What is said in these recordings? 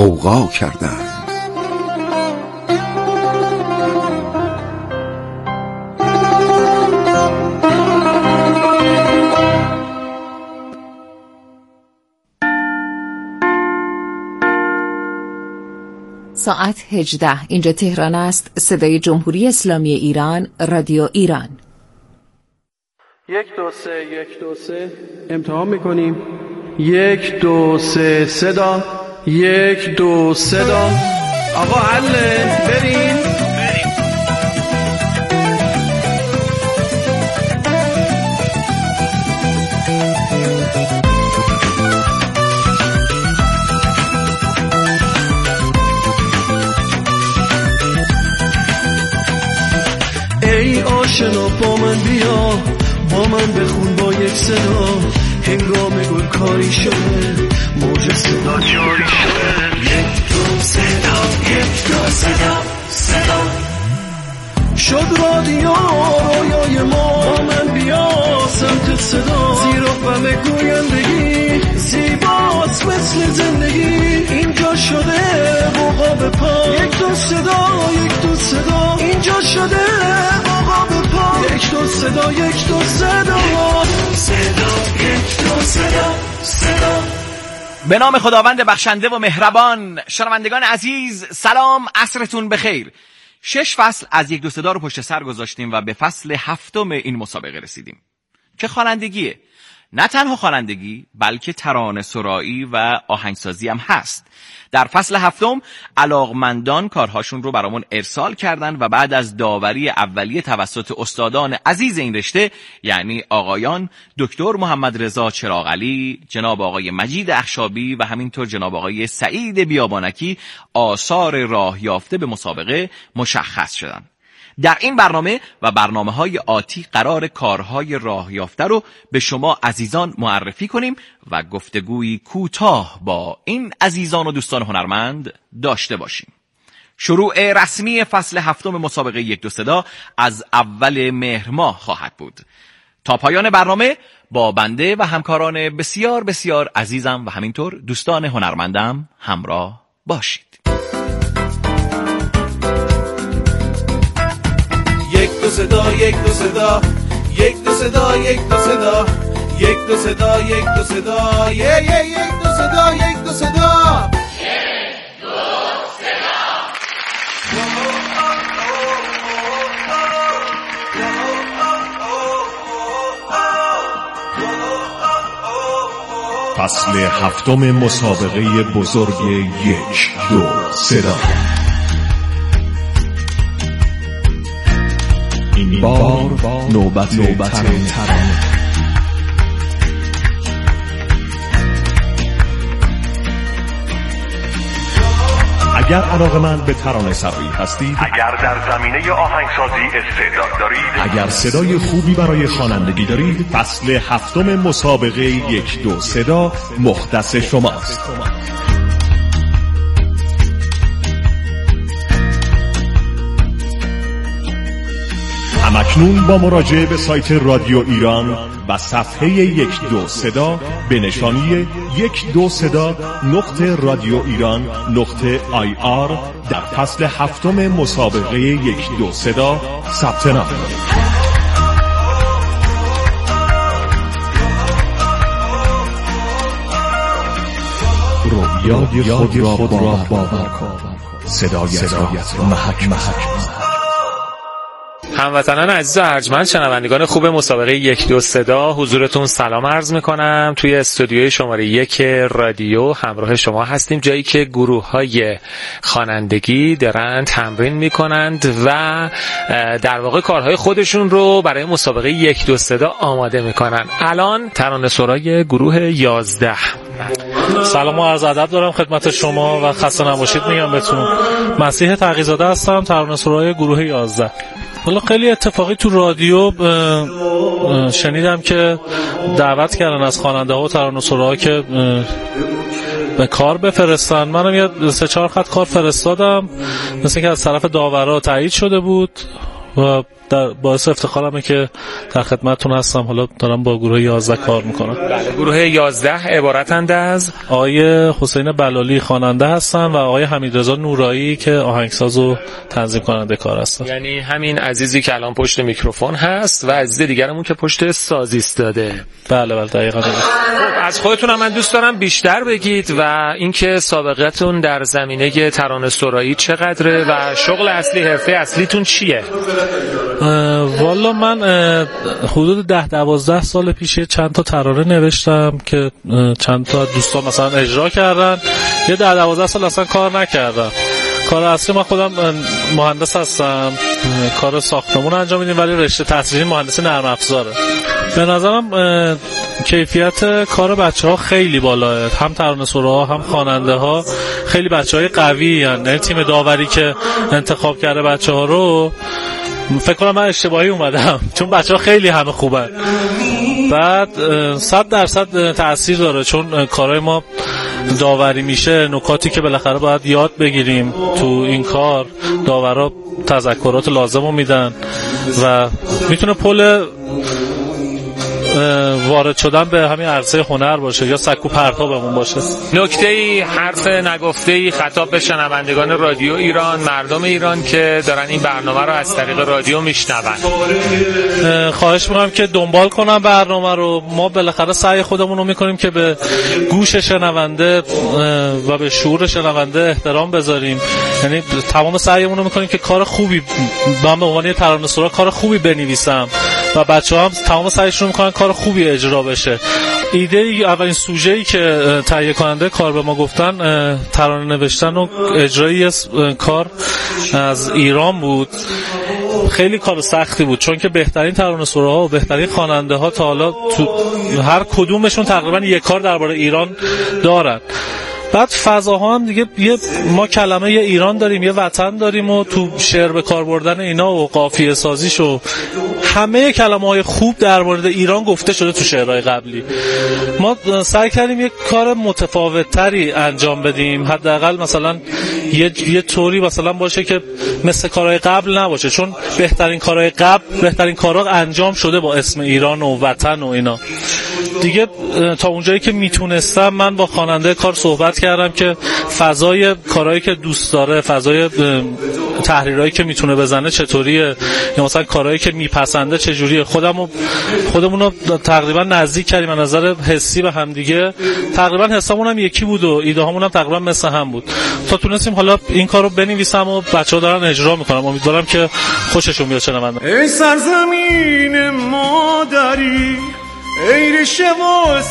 غوغا کردند. ساعت 18. اینجا تهران است. صدای جمهوری اسلامی ایران، رادیو ایران. 1 2 3 1 2 3 امتحان میکنیم. 1 2 3 صدا. 1 2 صدا. آقا حله بریم. ای آشنا با من بیا، با من بخون با یک صدا، هنگام گل کاری شده، موج صدا جاری شده. 1 2 صدا، 1 2 صدا، صدا شد رادیو رویای ما، با من بیا سمت صدا، زیرا غم گویندگی زیباست مثل زندگی، اینجا شده بوقا به پا. 1 2 صدا، 1 2 صدا، اینجا شده بوقا به پا. 1 2 صدا، 1 2 صدا، صدا 1 2 صدا، صدا. به نام خداوند بخشنده و مهربان. شنوندگان عزیز سلام، عصرتون بخیر. 6 فصل از 1 2 صدا رو پشت سر گذاشتیم و به فصل 7 این مسابقه رسیدیم. چه خوانندگیه! نه تنها خوانندگی بلکه ترانه سرایی و آهنگسازی هم هست. در فصل 7 علاقمندان کارهاشون رو برامون ارسال کردن و بعد از داوری اولیه توسط استادان عزیز این رشته، یعنی آقایان دکتر محمد رضا چراغعلی، جناب آقای مجید اخشابی و همینطور جناب آقای سعید بیابانکی، آثار راه یافته به مسابقه مشخص شدن. در این برنامه و برنامه‌های آتی قرار کارهای راه یافته رو به شما عزیزان معرفی کنیم و گفتگویی کوتاه با این عزیزان و دوستان هنرمند داشته باشیم. شروع رسمی فصل 7 مسابقه 1 2 صدا از اول مهر ماه خواهد بود. تا پایان برنامه با بنده و همکاران بسیار بسیار عزیزم و همینطور دوستان هنرمندم همراه باشید. 1 2 صدا، 1 2 صدا، 1 2 صدا، 1 2 صدا، 1 2 صدا، 1 2 صدا، 1 2 صدا، 1 2 صدا. فصل 7 مسابقه بزرگ 1 2 صدا. این بار نوبت ترانه. اگر علاقه‌مند به ترانه سرایی هستید، اگر در زمینه آهنگسازی استعداد دارید، اگر صدای خوبی برای خوانندگی دارید، فصل 7 مسابقه 1 2 صدا مختص شماست. همکنون با مراجعه به سایت رادیو ایران و صفحه 1 2 صدا به نشانی 1 2 صدا رادیو ایران .ir در فصل 7 مسابقه 1 2 صدا ثبت نام کنید. رویای خود را باور کن، صدایت را محک. هموطنان عزیز و ارجمند، شنوندگان خوب مسابقه 1 2 صدا، حضورتون سلام عرض میکنم. توی استودیوی شماره 1 رادیو همراه شما هستیم، جایی که گروه‌های خوانندگی دارن تمرین میکنند و در واقع کارهای خودشون رو برای مسابقه 1 2 صدا آماده میکنن. الان ترانه سرای گروه 11. سلام و عرض ادب دارم خدمت شما و خسته نباشید میگم بهتون. مسیح تقی‌زاده هستم، ترانه سرای گروه 11. حالا خیلی اتفاقی تو رادیو شنیدم که دعوت کردن از خواننده ها و ترانه‌سراها که به کار بفرستن. منم یه 3-4 خط کار فرستادم، مثل که از طرف داورا تایید شده بود و باعث افتخارمه که در خدمتتون هستم. حالا دارم با گروه 11 کار میکنم. بله، گروه 11 عبارتند از آقای حسین بلالی خواننده هستن و آقای حمیدرضا نورایی که آهنگساز و تنظیم کننده کار هستن. یعنی همین عزیزی که الان پشت میکروفون هست و عزیز دیگرمون که پشت ساز ایستاده. بله دقیقاً. از خودتون هم من دوست دارم بیشتر بگید و اینکه سابقتون در زمینه ترانه‌سرایی چقدره و شغل اصلی، حرفه اصلیتون چیه؟ والا من حدود 10-12 سال پیش چند تا ترانه نوشتم که چند تا دوستان مثلا اجرا کردن. یه 10-12 سال اصلا کار نکردم. کار اصلی من خودم مهندس هستم، کار ساختمون انجام میدیم، ولی رشته تحصیلی مهندسی نرم افزاره. به نظرم کیفیت کار بچه‌ها خیلی بالاه، هم ترانه‌سراها هم خواننده‌ها خیلی بچه‌های قوی هستند. یعنی تیم داوری که انتخاب کرده بچه‌ها رو فکر کنم من اشتباهی اومدم، چون بچه‌ها خیلی همه خوبن. بعد 100% تأثیر داره، چون کارهای ما داوری میشه، نکاتی که بالاخره باید یاد بگیریم تو این کار، داورا تذکرات لازم رو میدن و میتونه پل وارد شدن به همین عرصه هنر باشه یا سکو پرتابمون باشه. نکته‌ای، حرف نگفته‌ای خطاب به شنوندگان رادیو ایران، مردم ایران که دارن این برنامه رو از طریق رادیو میشنون؟ خواهش می‌کنم که دنبال کنن برنامه رو. ما بالاخره سعی خودمون رو می‌کنیم که به گوش شنونده و به شعور شنونده احترام بذاریم. یعنی تمام سعیمون رو می‌کنیم که کار خوبی، من به عنوان ترانه‌سرا کار خوبی بنویسم و بچه‌ها هم تمام سعیشون می‌کنن کار خوبی اجرا بشه. اولین سوژه‌ای که تهیه کننده کار به ما گفتن ترانه نوشتن و اجرای کار از ایران بود. خیلی کار سختی بود، چون که بهترین ترانه‌سراها و بهترین خواننده‌ها تا حالا تو هر کدومشون تقریبا یک کار درباره ایران دارن. بعد فضاها هم دیگه ما کلمه یه ایران داریم، یه وطن داریم و تو شعر به کار بردن اینا و قافیه سازیش و همه کلمه‌های خوب در مورد ایران گفته شده تو شعرهای قبلی. ما سعی کردیم یک کار متفاوت‌تری انجام بدیم، حداقل مثلا یه طوری مثلا باشه که مثل کارهای قبل نباشه، چون بهترین کارهای قبل، بهترین کارها انجام شده با اسم ایران و وطن و اینا. دیگه تا اونجایی که میتونستم من با خواننده کار صحبت کردم که فضای کارهایی که دوست داره، فضای تحریرایی که میتونه بزنه چطوریه، یا مثلا کارهایی که میپسنده چجوریه. خودمون رو تقریبا نزدیک کردیم از نظر حسی به هم دیگه. تقریبا حسامون هم یکی بود و ایده هامون هم تقریبا مثل هم بود تا تونستیم حالا این کارو بنویسم و بچه‌ها دارن اجرا میکنن. امیدوارم که خوششون بیاد شنونده. ای سرزمین مادری، ای ریشه و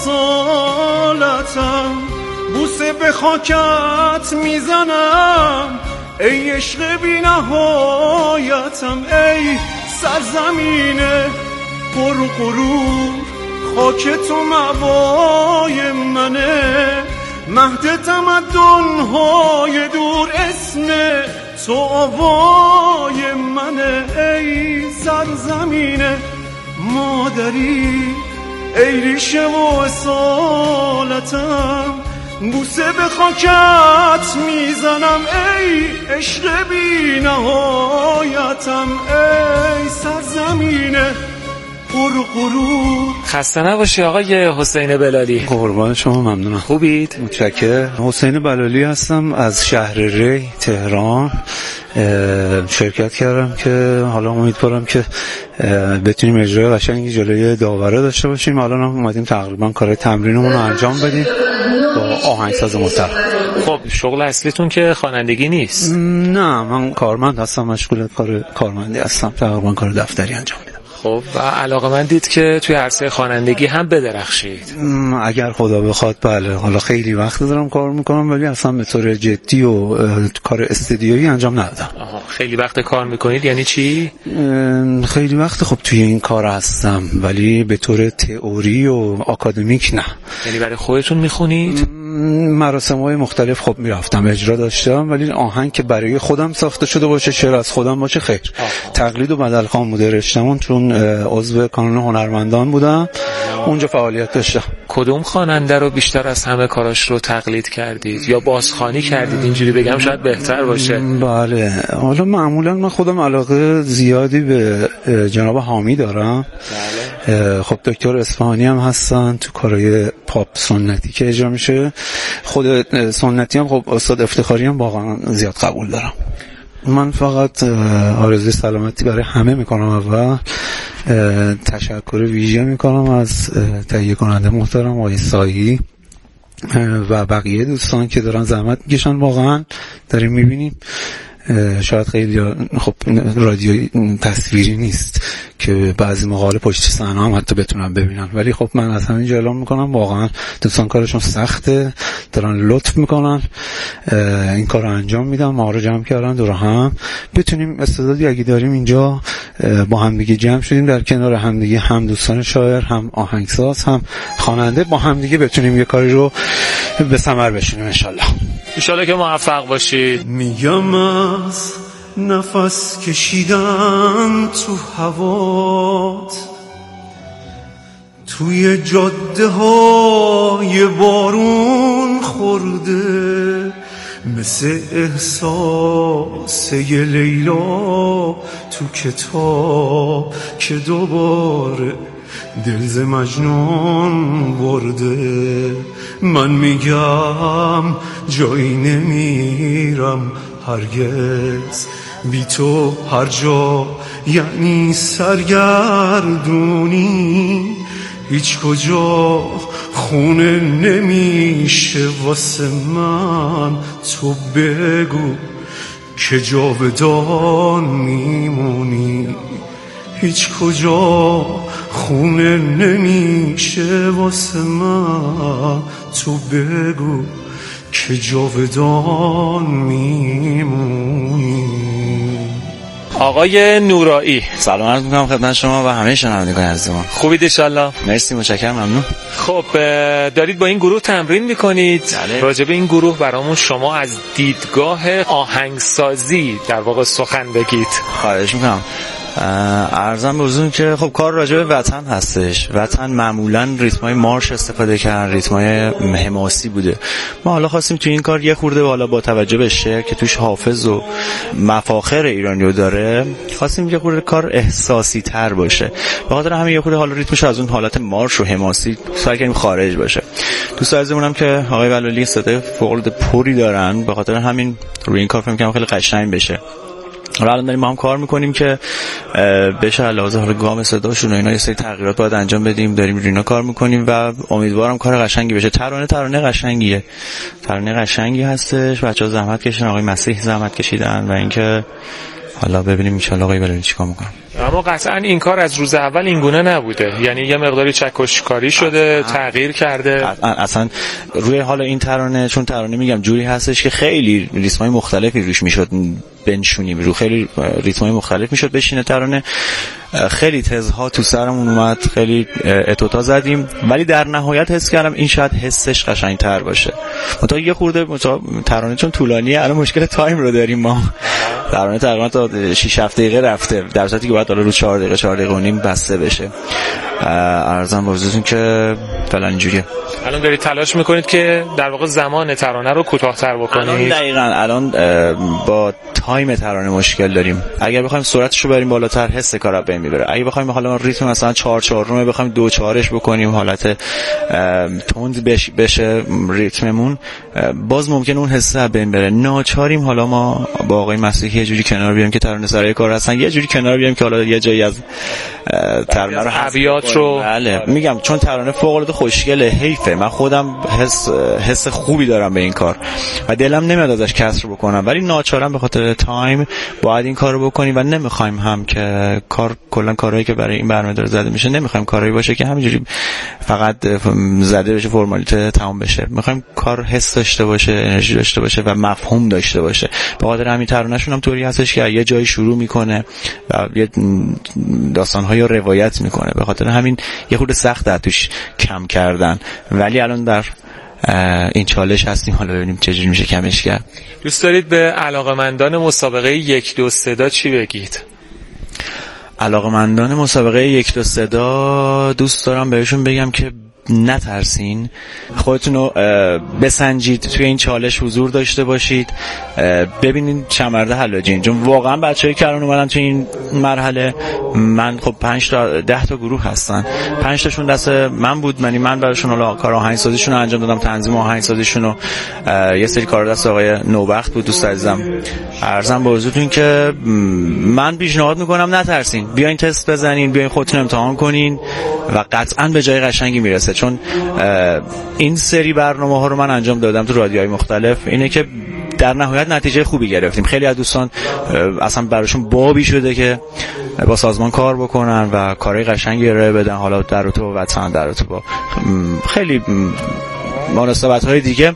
اصالتم، بوسه به خاکت میزنم، ای عشق بی نهایتم. ای سرزمین پر غرور، خاک تو مأوای منه، مهد تمدن‌های دور، اسم تو آوای منه. ای سرزمین مادری، ای ریشه و اصالتم، بوسه به خاکت میزنم، ای عشق بی نهایتم. ای سرزمین پر غرور. خسته نباشی آقای حسین بلالی. قربان شما، ممنونم. خوبید؟ متشکرم. حسین بلالی هستم از شهر ری تهران. شرکت کردم که حالا امیدوارم که بتونیم اجرای قشنگی جلوی داوره داشته باشیم. حالا هم اومدیم تقریبا کار تمرینمون رو انجام بدیم با آهنگساز محترم. خب شغل اصلیتون که خوانندگی نیست؟ نه، من کارمند هستم، مشغول کارمندی هستم، تقریبا کار دفتری انجام میدم. خب و علاقه‌مندید که توی عرصه خوانندگی هم بدرخشید؟ اگر خدا بخواد بله. حالا خیلی وقت دارم کار میکنم ولی اصلا به طور جدی و کار استودیویی انجام ندادم. خیلی وقت کار میکنید یعنی چی؟ خیلی وقت خب توی این کار هستم ولی به طور تئوری و آکادمیک نه. یعنی برای خودتون میخونید؟ مراسم‌های مختلف خب میرفتم اجرا داشتم، ولی آهنگ که برای خودم ساخته شده باشه، شعر از خودم باشه، خیر. تقلید و بدلخوان بوده رشتمون، چون عضو کانون هنرمندان بودم اونجا فعالیت داشتم. کدوم خواننده رو بیشتر از همه کاراش رو تقلید کردید یا بازخوانی کردید؟ اینجوری بگم شاید بهتر باشه. بله، حالا معمولا من خودم علاقه زیادی به جناب حامی دارم. بله. خب دکتر اصفهانی هم هستن تو کارهای پاپ سنتی که اجرا میشه. خود سنتی هم خب استاد افتخاری هم واقعا زیاد قبول دارم. من فقط آرزوی سلامتی برای همه میکنم. اول تشکر ویژه میکنم از تهیه کننده محترم آقای سایی و بقیه دوستان که دارن زحمت میکشن. واقعا داریم میبینیم، شاید خیلی خب رادیو تصویری نیست که بعضی مقاله پشت صحنه هم حتی بتونن ببینن، ولی خب من از همین اعلام میکنم واقعا دوستان کارشون سخته، دارن لطف میکنن، این کار رو انجام میدن، ما رو جمع کردن دور هم. بتونیم استعدادی اگه داریم اینجا با همدیگه جمع شدیم در کنار همدیگه، هم دوستان شاعر، هم آهنگساز، هم خواننده، با همدیگه بتونیم یه کاری رو به ثمر بشونیم انشالله که موفق باشید. میگم از نفس کشیدن تو هوات، توی جاده های بارون خورده، مثل احساس یه لیلا تو کتاب که دوباره دلز مجنون برده. من میگم جایی نمیرم هرگز، بی تو هر جا یعنی سرگردونی، هیچ کجا خونه نمیشه واسه من. تو بگو که جاودان میمونی، هیچ کجا خونه نمیشه واسه من. تو بگو که جاودان میمونی. آقای نورایی، سلام عرض میکنم خدمت شما و همه شنوندگان عزیزم. خوبید ان شاءالله؟ مرسی، متشکرم، ممنون. خب دارید با این گروه تمرین میکنید. راجع به این گروه برامون شما از دیدگاه آهنگسازی در واقع سخن بگید. خواهش میکنم. عرضم به حضورتون که خب کار راجع به وطن هستش. وطن معمولا ریتمای مارش استفاده کردن، ریتمای حماسی بوده. ما حالا خواستیم تو این کار یه خورده بالا با توجه به شعر که توش حافظ و مفاخر ایرانیو داره، خواستیم یه خورده کار احساسی تر باشه. به خاطر همین یه خورده حالا ریتمش از اون حالت مارش و حماسی سعی کردیم خارج باشه. دوست عزیزمون هم که آقای بلالی صدای فوق‌العاده پوری دارن، به خاطر همین روی این کار فکر کنم خیلی قشنگ بشه. الان داریم با هم کار میکنیم که بشه علاوه حالا گام صداشون و اینا یه سری تغییرات باید انجام بدیم. داریم روی اینا کار میکنیم و امیدوارم کار قشنگی بشه. ترانه قشنگیه، ترانه قشنگی هستش. بچه‌ها زحمت کشیدن، آقای مسیح زحمت کشیدن و اینکه حالا ببینیم ان شاءالله آقای بلالی چیکار میکنه. اما قطعا این کار از روز اول این گونه نبوده، یعنی یه مقداری چکشکاری شده، تغییر کرده. اصلا روی حالا این ترانه، چون ترانه میگم جوری هستش که خیلی ریتمای مختلفی روش میشد بنشونیم، رو خیلی ریتمای مختلف میشد بشینه ترانه. خیلی تزها تو سرمون اومد، خیلی اتوتا زدیم، ولی در نهایت حس کردم این شاید حسش قشنگتر باشه. منتها یه خورده ترانه چون طولانیه، الان مشکل تایم رو داریم ما. ترانه تقریبا تا 6-7 دقیقه رفته، در صورتی که باید حالا رو 4 دقیقه و نیم بسته بشه. عرضم به حضورتون که فعلا اینجوریه. الان دارید تلاش میکنید که در واقع زمان ترانه رو کوتاه‌تر بکنید. الان با تایم ترانه مشکل داریم. اگر بخوایم سرعتش رو بریم بالاتر حس کار از بین میبره. اگه بخوایم حالا ریتم مثلا 4/4 بخوایم 2/4 بکنیم، حالت تند بشه ریتممون، باز ممکنه اون حس از بین بره. ناچاریم حالا ما با آقای مسیحی یه جوری کنار بیایم که ترانه سرای کار هستن، یه جوری کنار بیایم که حالا یه جایی از ترانه رو حویات رو. بله میگم چون ترانه فوق العاده خوشگله، حیفه. من خودم حس خوبی دارم به این کار و دلم نمیاد ازش کسر بکنم، ولی ناچارم به خاطر تایم باید این کارو بکنیم و نمیخوایم هم که کلا کارهایی که برای این برنامه داره زده میشه نمیخوایم کارهایی باشه که همینجوری فقط زده بشه، فرمالیته تمام بشه. میخوایم کار حس داشته باشه، انرژی داشته باشه و مفهوم داشته باشه. به خاطر همین ترانه‌شون هم طوری هستش که یه جایی شروع میکنه و یه داستان‌های روایت میکنه. به خاطر همین یه خورده سخته توش کم کردن، ولی الان در این چالش هستیم، حالا ببینیم چجوری میشه کمش کرد. دوست دارید به علاقه‌مندان مسابقه 1 2 3 چی بگید؟ علاقمندان مسابقه 1 2 صدا دوست دارم بهشون بگم که نترسین، خودتون رو بسنجید، توی این چالش حضور داشته باشید، ببینید چمرده حلاجین. چون واقعا بچه‌ای که الان اومدن توی این مرحله، من خب 5 تا 10 تا گروه هستن، 5 تاشون دست من بود، من براشون حالا کار آهنگسازیشون رو انجام دادم، تنظیم آهنگسازیشون رو، یه سری کار دست آقای نوبخت بود دوست عزیزم. عرضم به حضورتون که من پیشنهاد میکنم نترسین، بیاین تست بزنین، بیاین خودتون امتحان کنین و قطعاً به جای قشنگی میرسه. چون این سری برنامه‌ها رو من انجام دادم تو رادیوهای مختلف، اینه که در نهایت نتیجه خوبی گرفتیم. خیلی از دوستان اصلا براشون بابی شده که با سازمان کار بکنن و کارهای قشنگی ارائه بدن، حالا در رابطه با وطن، در رابطه با خیلی مناسبت‌های دیگه.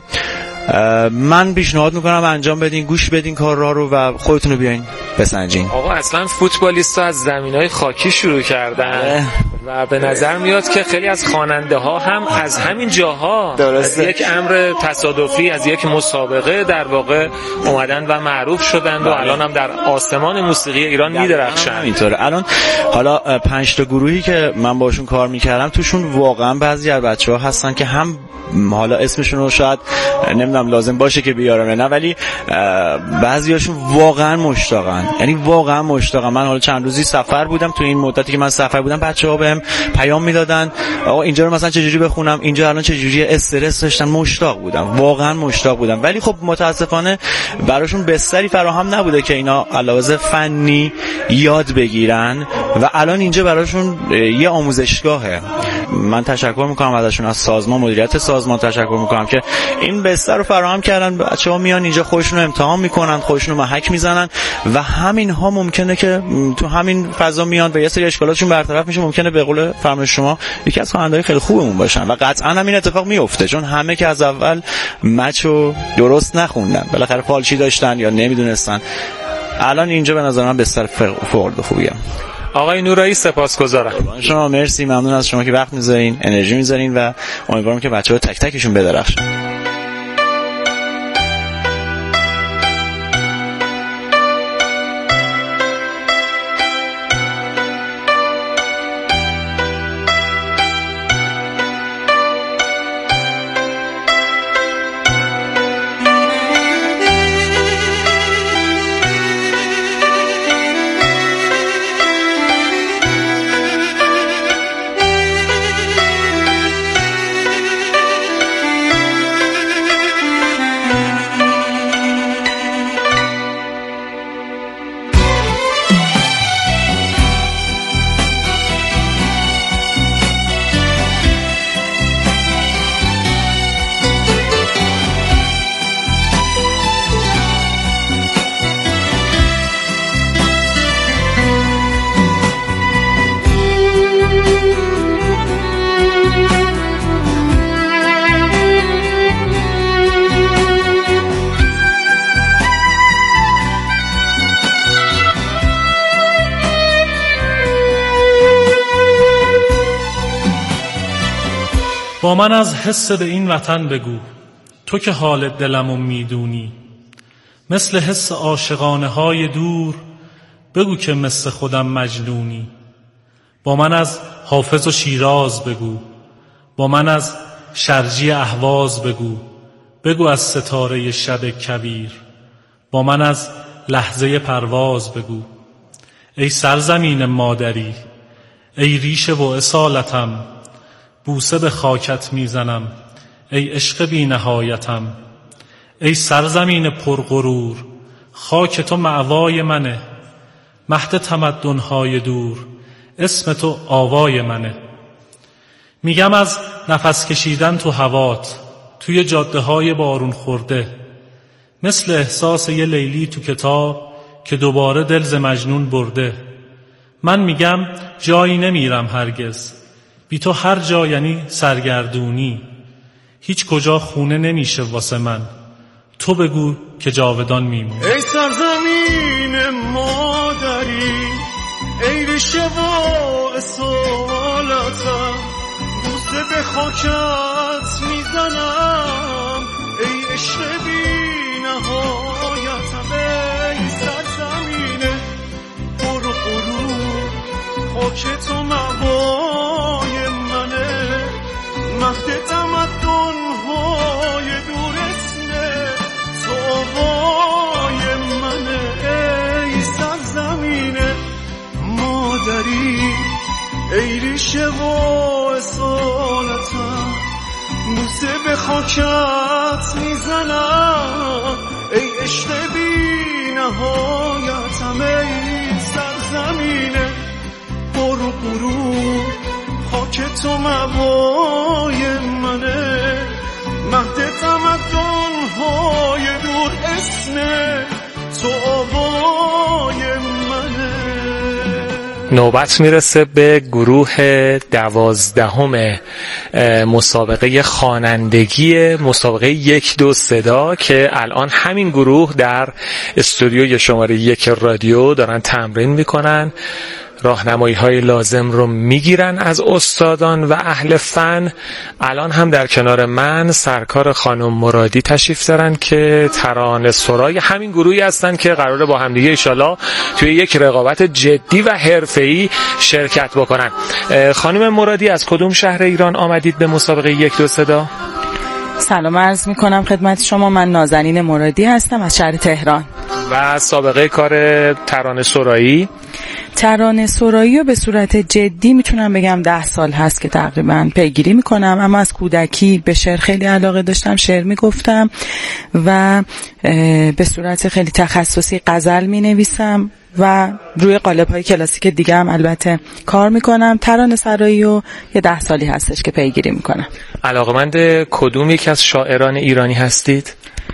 من پیشنهاد میکنم انجام بدین، گوش بدین کارها رو و خودتون رو بیاین بسنجین. آقا اصلا فوتبالیست‌ها از زمین‌های خاکی شروع کردن و به نظر میاد که خیلی از خواننده‌ها هم از همین جاها درسته. از یک امر تصادفی، از یک مسابقه در واقع اومدن و معروف شدن و الان هم در آسمان موسیقی ایران میدرخشن. اینطوره. الان حالا 5 تا گروهی که من باشون کار میکردم، توشون واقعا بعضی از بچه‌ها هستن که هم حالا اسمشون رو شاید نمیدونم لازم باشه که بیارم نه، ولی بعضیاشون واقعا مشتاقن، یعنی واقعا مشتاقن. من حالا چند روزی سفر بودم، تو این مدتی که من سفر بودم بچه‌ها بهم پیام میدادن آقا اینجا رو مثلا چه جوری بخونم، اینجا الان چه جوری، استرس داشتن، مشتاق بودم، واقعا مشتاق بودم. ولی خب متاسفانه براشون بستری فراهم نبوده که اینا علاوه فنی یاد بگیرن و الان اینجا براشون یه آموزشگاهه. من تشکر میکنم ازشون، از سازمان، مدیریت سازمان تشکر میکنم که این بستر رو فراهم کردن. بچه‌ها میان اینجا خودشون رو امتحان میکنن، خودشون رو محک میزنن و همین ها ممکنه که تو همین فضا میان و یه سری اشکالاتشون برطرف میشه، ممکنه به قول فرمایش شما یکی از خواننده‌های خیلی خوبمون باشن و قطعا همین اتفاق میفته، چون همه که از اول مچو درست نخوندن، بالاخره فالشی داشتن یا نمیدونستن. الان اینجا به نظر من بستر فوق خوبیه. آقای نورایی سپاسگزارم. شما مرسی، ممنون از شما که وقت میذارین، انرژی میذارین و امیدوارم که بچه‌ها تک تکشون بدرخشن. با من از حس به این وطن بگو، تو که حال دلمو میدونی، مثل حس عاشقانه های دور بگو که مثل خودم مجنونی. با من از حافظ و شیراز بگو، با من از شرجی اهواز بگو، بگو از ستاره شب کویر، با من از لحظه پرواز بگو. ای سرزمین مادری، ای ریشه و اصالتم، بوسه به خاکت میزنم ای عشق بی نهایتم. ای سرزمین پرغرور، خاک تو مأوای منه، مهد تمدن‌های دور اسم تو آوای منه. میگم از نفس کشیدن تو هوات، توی جاده‌های بارون خورده، مثل احساس یه لیلی تو کتاب که دوباره دل ز مجنون برده. من میگم جایی نمیرم هرگز، بی تو هر جا یعنی سرگردونی، هیچ کجا خونه نمیشه واسه من، تو بگو که جاودان میمونی. ای سرزمین مادری، ای ریشه و اصالتم، بوسه به خاکت میزنم ای عشق بی نهایتم. ای سرزمین پر غرور، ای ریشه و اصالتم، بوسه به خاکت میزنم، ای عشق بی نهایتم، ای سرزمینه پر غرور، خاک تو موای منه، مهد تمدن‌های دور، اسم تو آوای منه. نوبت میرسه به گروه 12 مسابقه خوانندگی مسابقه 1-2 صدا که الان همین گروه در استودیوی شماره 1 رادیو دارن تمرین میکنن، راهنمایی های لازم رو میگیرن از استادان و اهل فن. الان هم در کنار من سرکار خانم مرادی تشریف دارن که ترانه سرای همین گروهی هستن که قراره با همدیگه انشالله توی یک رقابت جدی و حرفه‌ای شرکت بکنن. خانم مرادی از کدوم شهر ایران آمدید به مسابقه 1-2 صدا؟ سلام عرض میکنم خدمت شما، من نازنین مرادی هستم از شهر تهران. و سابقه کار ترانه سرایی؟ ترانه سرایی رو به صورت جدی میتونم بگم 10 سال هست که تقریبا پیگیری میکنم، اما از کودکی به شعر خیلی علاقه داشتم، شعر میگفتم و به صورت خیلی تخصصی غزل مینویسم و روی قالب‌های کلاسیک دیگه هم البته کار میکنم. ترانه سرایی رو یه 10 سالی هستش که پیگیری میکنم. علاقه‌مند کدوم یک از شاعران ایرانی هستید؟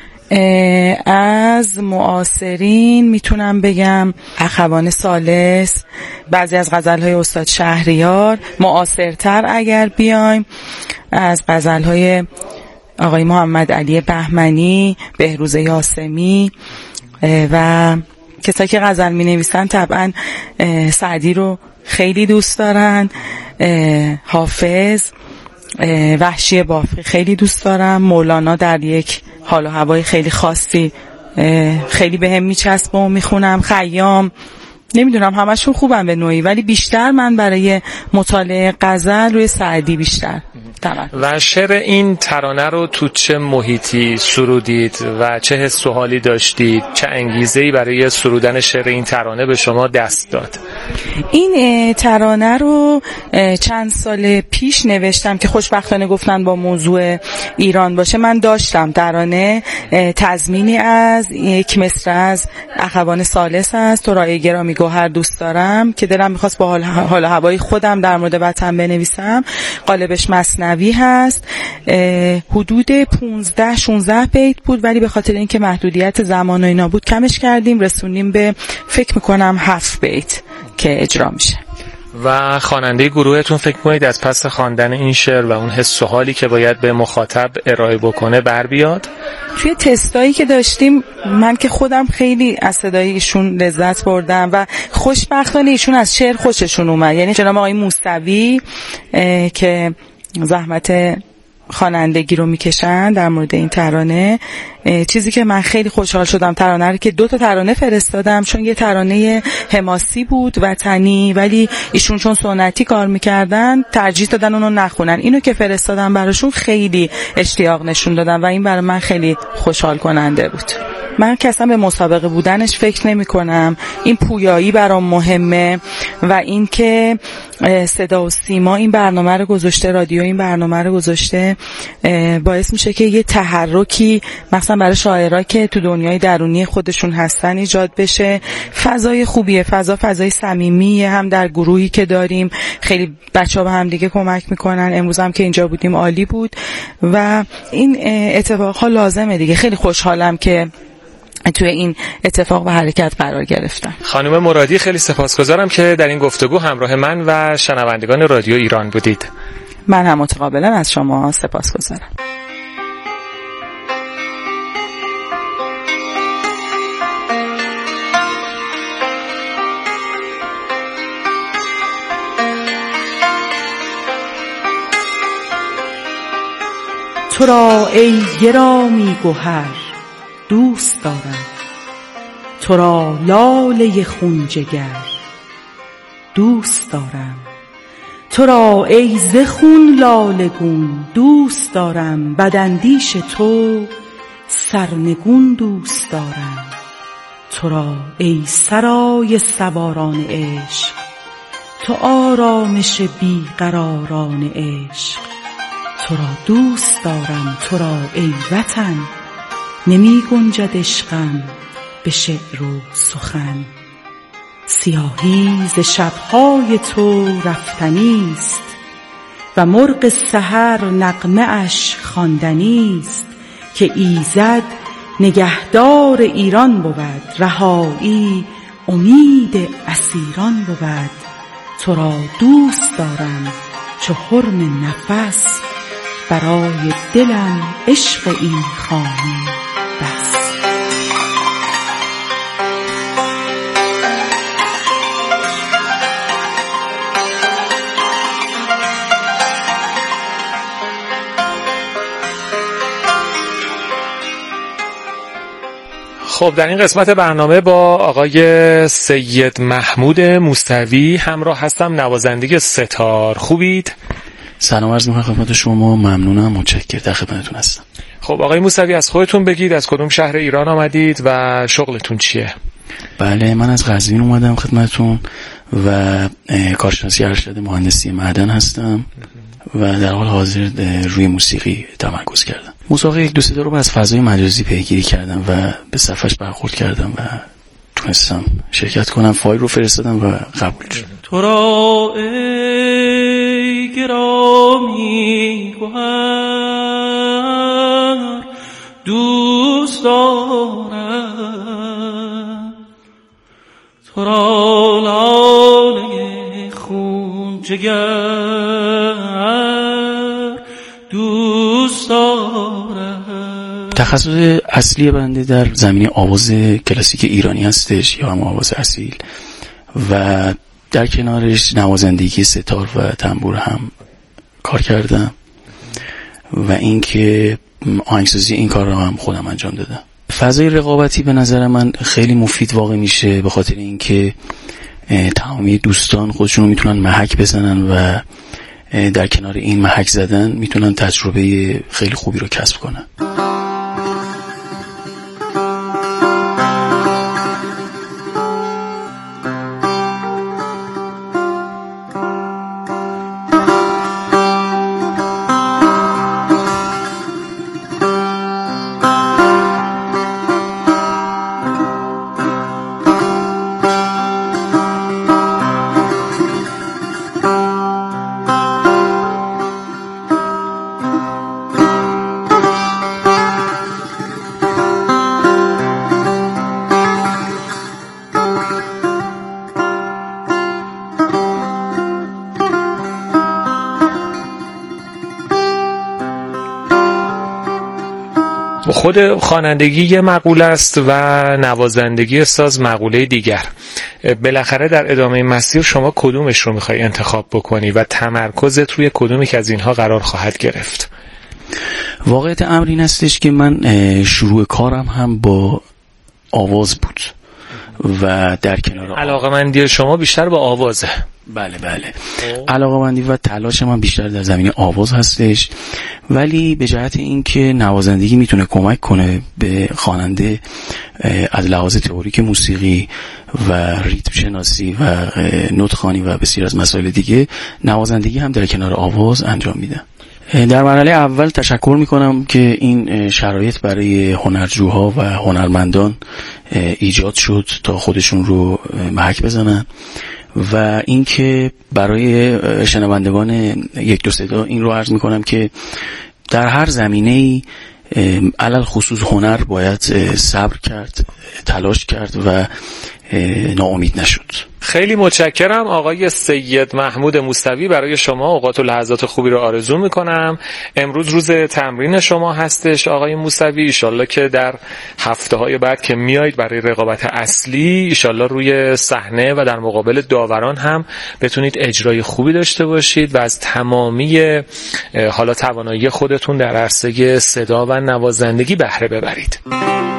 از معاصرین میتونم بگم اخوان ثالث، بعضی از غزلهای استاد شهریار. معاصرتر اگر بیایم از غزلهای آقای محمد علی بهمنی، بهروز یاسمی و کسایی که غزل می نویسن طبعا سعدی رو خیلی دوست دارن، حافظ، وحشی بافی خیلی دوست دارم، مولانا در یک حال و هوای خیلی خاصی خیلی به هم میچسبه و میخونم، خیام، نمیدونم همشون خوبم به نوعی، ولی بیشتر من برای مطالعه غزل روی سعدی بیشتر و شعر این ترانه رو تو چه محیطی سرودید و چه حس و حالی داشتید؟ چه انگیزه‌ای برای سرودن شعر این ترانه به شما دست داد؟ این ترانه رو چند سال پیش نوشتم که خوشبختانه گفتن با موضوع ایران باشه. من داشتم ترانه تضمینی از یک مصرع از اخوان ثالث است، تو رای گرامی گوهر دوست دارم، که دلم میخواست با حال و هوای خودم در مورد وطن بنویسم. قالبش مثنوی هست، حدود 15-16 بیت بود، ولی به خاطر اینکه محدودیت زمان و اینا بود کمش کردیم، رسونیم به فکر میکنم 7 بیت که اجرا میشه. و خواننده گروهتون فکر می‌کنید از پس خواندن این شعر و اون حس و حالی که باید به مخاطب ارائه بکنه بر بیاد؟ توی تستایی که داشتیم من که خودم خیلی از صدای ایشون لذت بردم و خوشبختانه ایشون از شعر خوششون اومد. یعنی جناب آقای موسوی که زحمت خوانندگی رو میکشن در مورد این ترانه، چیزی که من خیلی خوشحال شدم ترانه رو که 2 ترانه فرستادم، چون یه ترانه حماسی بود وطنی، ولی ایشون چون سنتی کار میکردن ترجیح دادن اونو نخونن. اینو که فرستادم براشون خیلی اشتیاق نشون دادن و این برای من خیلی خوشحال کننده بود. من که اصلا به مسابقه بودنش فکر نمی کنم، این پویایی برام مهمه و این که صدا و سیما این برنامه رو گذاشته، رادیو این برنامه رو گذاشته، باعث میشه که یه تحرکی مثلا برای شاعرها که تو دنیای درونی خودشون هستن ایجاد بشه. فضای خوبیه، فضای صمیمیه، هم در گروهی که داریم خیلی بچه‌ها به هم دیگه کمک میکنن. امروز هم که اینجا بودیم عالی بود و این اتفاقها لازمه دیگه. خیلی خوشحالم که توی این اتفاق و حرکت قرار گرفتم. خانم مرادی خیلی سپاسگزارم که در این گفتگو همراه من و شنوندگان رادیو ایران بودید. من هم متقابلا از شما سپاسگزارم. تو را ای گرامی گوهر دوست دارم، تو را لاله خون جگر دوست دارم، تو را ای ز خون لاله گون دوست دارم، بداندیش تو سرنگون دوست دارم، تو را ای سرای سواران عشق تو آرامش بیقراران عشق. تو را دوست دارم تو را ای وطن، نمی گنجد عشقم به شعر و سخن. سیاهی ز شبهای تو رفتنیست و مرغ سحر نغمه اش خواندنیست. که ایزد نگهدار ایران بود، رهایی امید اسیران بود. تو را دوست دارم چو حرم نفس، برای دلم عشق این خانه بس. خب در این قسمت برنامه با آقای سید محمود موسوی همراه هستم، نوازنده ستار. خوبید؟ سلام عرض می‌کنم خدمت شما، ممنونم، متشکرم، در خدمتتون هستم. خب آقای موسوی از خودتون بگید، از کدوم شهر ایران آمدید و شغلتون چیه؟ بله، من از قزوین اومدم خدمتتون و کارشناسی ارشد مهندسی معدن هستم و در حال حاضر روی موسیقی تمرکز کردم. مسابقه 1 2 3 رو از فضای مجازی پیگیری کردم و به صفحش برخورد کردم و تونستم شرکت کنم. فایل رو فرستادم و قبول شد. تو را ای گرامی گوهر دوست دارم، تو را لاله خون جگر دوست دارم. تخصص اصلی بنده در زمینه آواز کلاسیک ایرانی هستش یا هم آواز اصیل و در کنارش نوازندگی ستار و تنبور هم کار کردم و اینکه آهنگسازی این کار رو هم خودم انجام دادم. فضای رقابتی به نظر من خیلی مفید واقع میشه، به خاطر اینکه تمامی دوستان خودشون رو میتونن محک بزنن و در کنار این محک زدن میتونن تجربه خیلی خوبی رو کسب کنن. خود خوانندگی یه مقوله است و نوازندگی ساز مقوله دیگر. بالاخره در ادامه مسیر شما کدومش رو میخوای انتخاب بکنی و تمرکزت روی کدومی که از اینها قرار خواهد گرفت؟ واقعیت امر این هستش که من شروع کارم هم با آواز بود و در کنار علاقه‌مندی شما بیشتر با آوازه. بله علاقه‌مندی و تلاش من بیشتر در زمینه آواز هستش، ولی به جهت اینکه نوازندگی میتونه کمک کنه به خواننده از لحاظ تئوریک موسیقی و ریتم شناسی و نوت خوانی و بسیار از مسائل دیگه، نوازندگی هم در کنار آواز انجام میدم. در مرحله اول تشکر میکنم که این شرایط برای هنرجوها و هنرمندان ایجاد شد تا خودشون رو محک بزنن و اینکه برای شنوندگان 1 2 3 این رو عرض میکنم که در هر زمینه‌ای علل خصوص هنر باید صبر کرد، تلاش کرد و ناامید نشد. خیلی متشکرم آقای سید محمود موسوی. برای شما اوقات و لحظات خوبی رو آرزو میکنم. امروز روز تمرین شما هستش آقای موسوی. ایشالله که در هفته‌های بعد که میایید برای رقابت اصلی، ایشالله روی صحنه و در مقابل داوران هم بتونید اجرای خوبی داشته باشید و از تمامی حالا توانایی خودتون در عرصه صدا و نوازندگی بهره ببرید.